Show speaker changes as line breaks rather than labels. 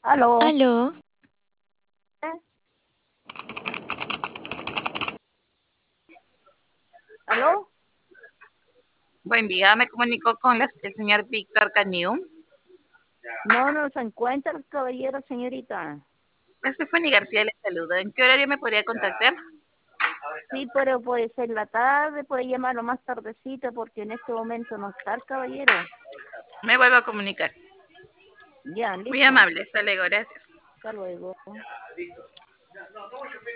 Aló.
Aló,
¿Eh? ¿Aló?
Buen día, me comunico con el señor Víctor Caniu.
No se encuentra el caballero, señorita.
Stephanie García le saluda. ¿En qué horario me podría contactar?
Sí, pero puede ser la tarde, puede llamarlo más tardecita porque en este momento no está el caballero.
Me vuelvo a comunicar.
Ya,
Muy
listo.
amable, hasta luego, gracias.
Hasta luego.